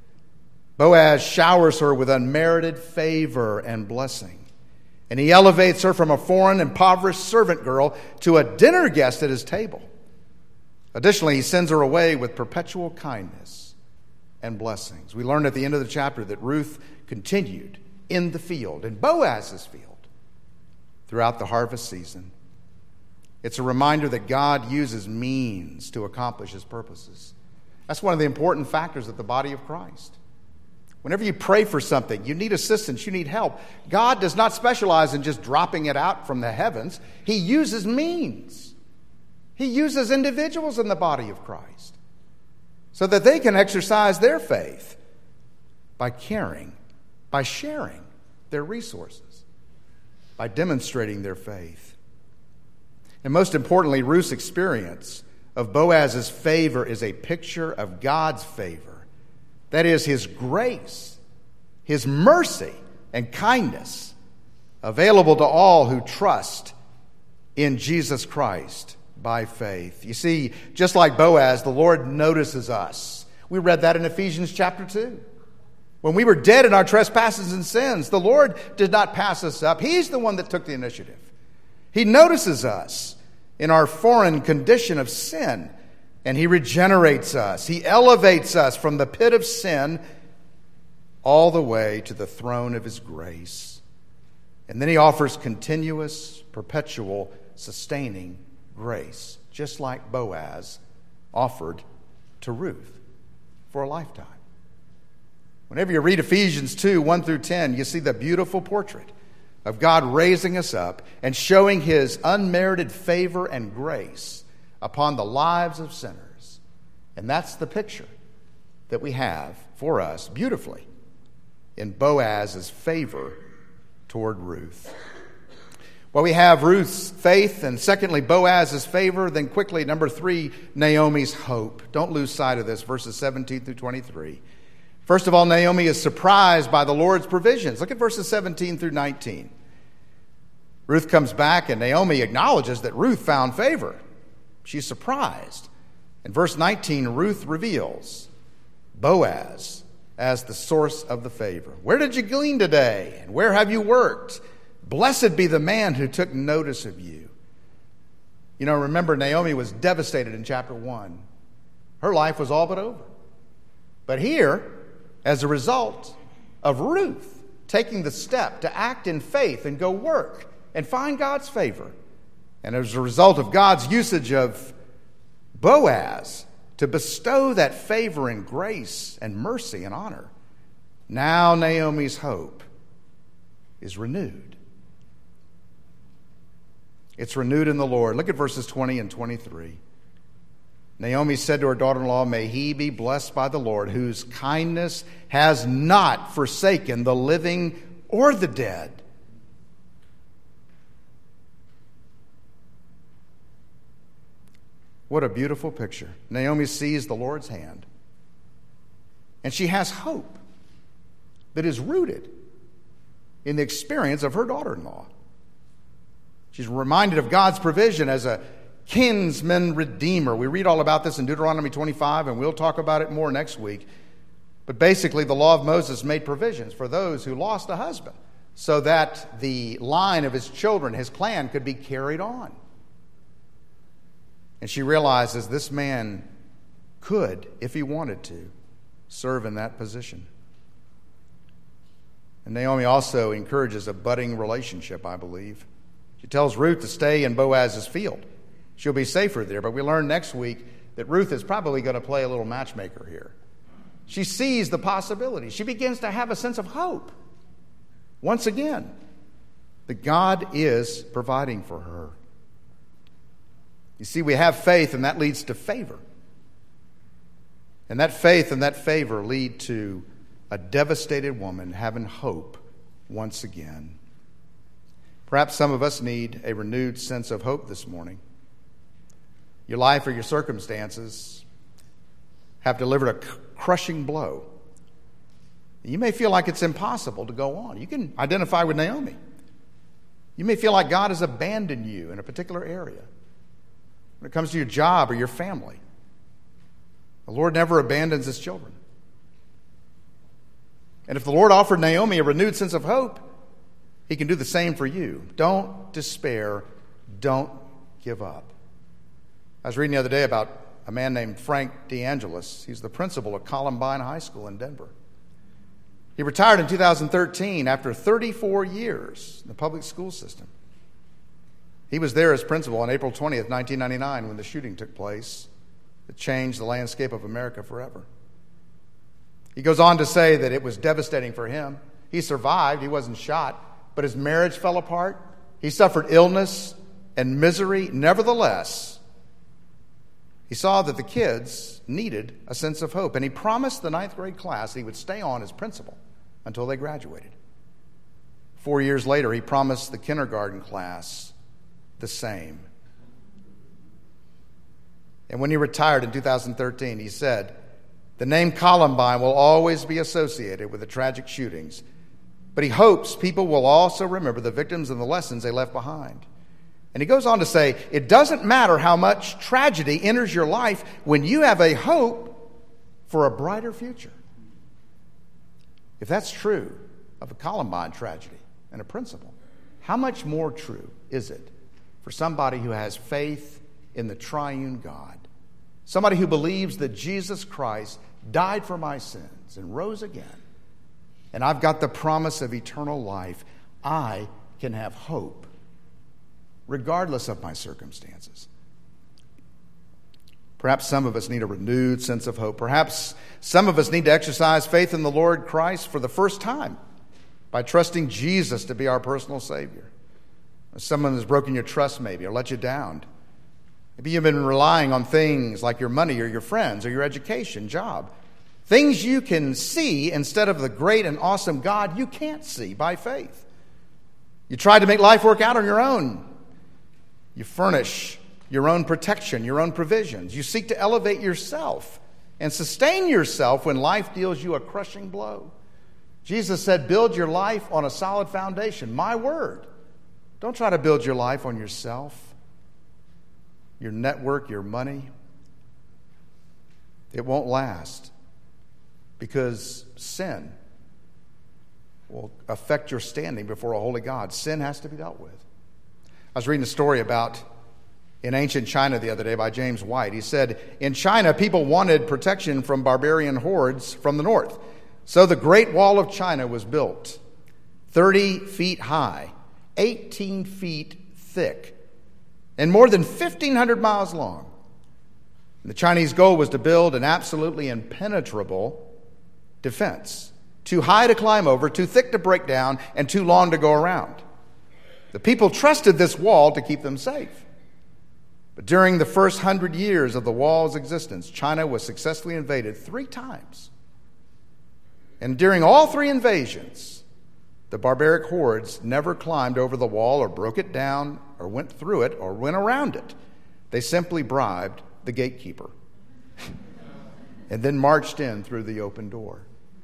Boaz showers her with unmerited favor and blessing. And he elevates her from a foreign, impoverished servant girl to a dinner guest at his table. Additionally, he sends her away with perpetual kindness and blessings. We learn at the end of the chapter that Ruth continued in the field, in Boaz's field, throughout the harvest season. It's a reminder that God uses means to accomplish His purposes. That's one of the important factors of the body of Christ. Whenever you pray for something, you need assistance, you need help, God does not specialize in just dropping it out from the heavens. He uses means. He uses individuals in the body of Christ so that they can exercise their faith by caring, by sharing their resources, by demonstrating their faith. And most importantly, Ruth's experience of Boaz's favor is a picture of God's favor. That is, His grace, His mercy, and kindness available to all who trust in Jesus Christ by faith. You see, just like Boaz, the Lord notices us. We read that in Ephesians chapter 2. When we were dead in our trespasses and sins, the Lord did not pass us up. He's the one that took the initiative. He notices us in our foreign condition of sin, and He regenerates us. He elevates us from the pit of sin all the way to the throne of His grace. And then He offers continuous, perpetual, sustaining grace, just like Boaz offered to Ruth for a lifetime. Whenever you read Ephesians 2, 1 through 10, you see the beautiful portrait of God raising us up and showing His unmerited favor and grace upon the lives of sinners. And that's the picture that we have for us beautifully in Boaz's favor toward Ruth. Well, we have Ruth's faith, and secondly, Boaz's favor. Then quickly, number 3, Naomi's hope. Don't lose sight of this, verses 17 through 23. First of all, Naomi is surprised by the Lord's provisions. Look at verses 17 through 19. Ruth comes back, and Naomi acknowledges that Ruth found favor. She's surprised. In verse 19, Ruth reveals Boaz as the source of the favor. Where did you glean today? And where have you worked? Blessed be the man who took notice of you. You know, remember, Naomi was devastated in chapter 1. Her life was all but over. But here, as a result of Ruth taking the step to act in faith and go work and find God's favor, and as a result of God's usage of Boaz to bestow that favor and grace and mercy and honor, now Naomi's hope is renewed. It's renewed in the Lord. Look at verses 20 and 23. Naomi said to her daughter-in-law, "May he be blessed by the Lord, whose kindness has not forsaken the living or the dead." What a beautiful picture. Naomi sees the Lord's hand, and she has hope that is rooted in the experience of her daughter-in-law. She's reminded of God's provision as a kinsman redeemer. We read all about this in Deuteronomy 25, and we'll talk about it more next week. But basically, the law of Moses made provisions for those who lost a husband so that the line of his children, his clan, could be carried on. And she realizes this man could, if he wanted to, serve in that position. And Naomi also encourages a budding relationship, I believe. She tells Ruth to stay in Boaz's field. She'll be safer there. But we learn next week that Ruth is probably going to play a little matchmaker here. She sees the possibility. She begins to have a sense of hope. Once again, that God is providing for her. You see, we have faith, and that leads to favor. And that faith and that favor lead to a devastated woman having hope once again. Perhaps some of us need a renewed sense of hope this morning. Your life or your circumstances have delivered a crushing blow. You may feel like it's impossible to go on. You can identify with Naomi. You may feel like God has abandoned you in a particular area. When it comes to your job or your family, the Lord never abandons his children. And if the Lord offered Naomi a renewed sense of hope, he can do the same for you. Don't despair. Don't give up. I was reading the other day about a man named Frank DeAngelis. He's the principal at Columbine High School in Denver. He retired in 2013 after 34 years in the public school system. He was there as principal on April 20th, 1999, when the shooting took place that changed the landscape of America forever. He goes on to say that it was devastating for him. He survived. He wasn't shot. But his marriage fell apart. He suffered illness and misery. Nevertheless, he saw that the kids needed a sense of hope. And he promised the 9th grade class he would stay on as principal until they graduated. 4 years later, he promised the kindergarten class the same. And when he retired in 2013, he said, "The name Columbine will always be associated with the tragic shootings, but he hopes people will also remember the victims and the lessons they left behind." And he goes on to say, "It doesn't matter how much tragedy enters your life when you have a hope for a brighter future." If that's true of a Columbine tragedy and a principle, how much more true is it for somebody who has faith in the triune God, somebody who believes that Jesus Christ died for my sins and rose again, and I've got the promise of eternal life? I can have hope regardless of my circumstances. Perhaps some of us need a renewed sense of hope. Perhaps some of us need to exercise faith in the Lord Christ for the first time by trusting Jesus to be our personal Savior. Someone has broken your trust maybe or let you down. Maybe you've been relying on things like your money or your friends or your education, job, Things you can see instead of the great and awesome God you can't see by faith. You try to make life work out on your own. You furnish your own protection, your own provisions. You seek to elevate yourself and sustain yourself when life deals you a crushing blow. Jesus said, build your life on a solid foundation, my word. Don't try to build your life on yourself, your network, your money. It won't last because sin will affect your standing before a holy God. Sin has to be dealt with. I was reading a story about in ancient China the other day by James White. He said, in China, people wanted protection from barbarian hordes from the north. So the Great Wall of China was built, 30 feet high, 18 feet thick, and more than 1,500 miles long. And the Chinese goal was to build an absolutely impenetrable defense, too high to climb over, too thick to break down, and too long to go around. The people trusted this wall to keep them safe. But during the first 100 years of the wall's existence, China was successfully invaded 3 times. And during all 3 invasions, the barbaric hordes never climbed over the wall or broke it down or went through it or went around it. They simply bribed the gatekeeper and then marched in through the open door.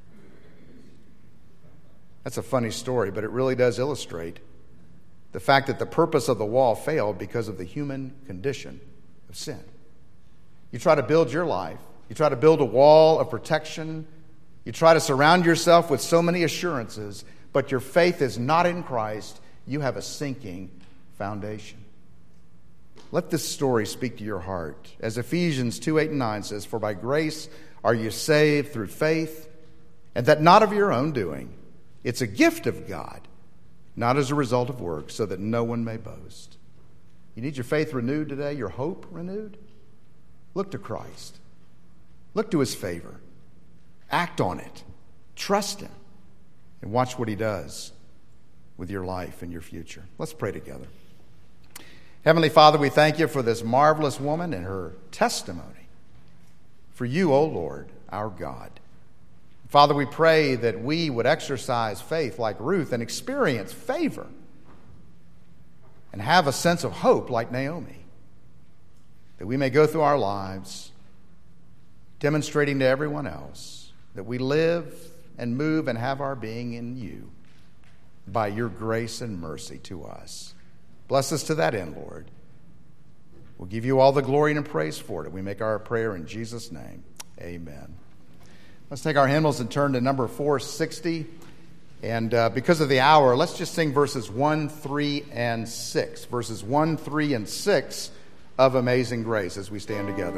That's a funny story, but it really does illustrate the fact that the purpose of the wall failed because of the human condition of sin. You try to build your life. You try to build a wall of protection. You try to surround yourself with so many assurances, but your faith is not in Christ. You have a sinking foundation. Let this story speak to your heart. As Ephesians 2:8-9 says, for by grace are you saved through faith, and that not of your own doing. It's a gift of God, not as a result of works, so that no one may boast. You need your faith renewed today, your hope renewed? Look to Christ. Look to his favor. Act on it. Trust him. And watch what he does with your life and your future. Let's pray together. Heavenly Father, we thank you for this marvelous woman and her testimony. For you, O Lord, our God. Father, we pray that we would exercise faith like Ruth and experience favor and have a sense of hope like Naomi, that we may go through our lives demonstrating to everyone else that we live and move and have our being in you by your grace and mercy to us. Bless us to that end, Lord. We'll give you all the glory and praise for it. We make our prayer in Jesus' name. Amen. Let's take our hymnals and turn to number 460. And because of the hour, let's just sing verses 1, 3, and 6. Verses 1, 3, and 6 of Amazing Grace as we stand together.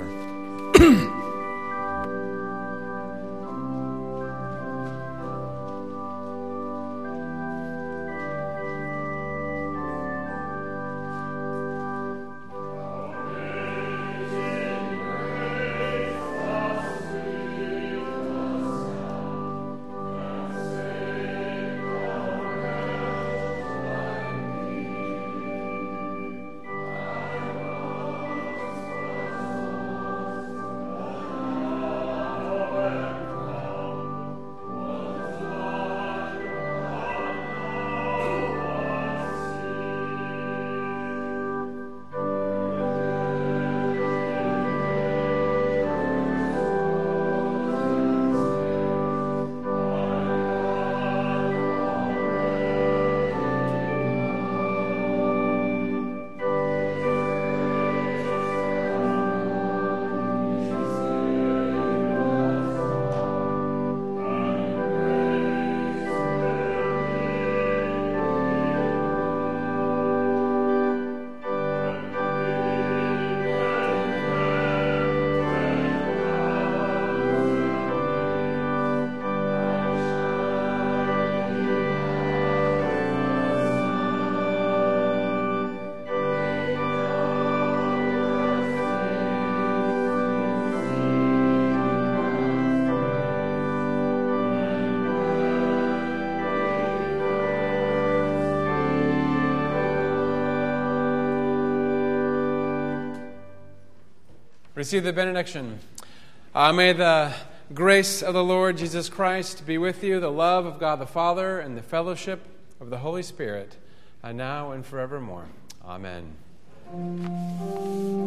Receive the benediction. May the grace of the Lord Jesus Christ be with you, the love of God the Father, and the fellowship of the Holy Spirit, now and forevermore. Amen.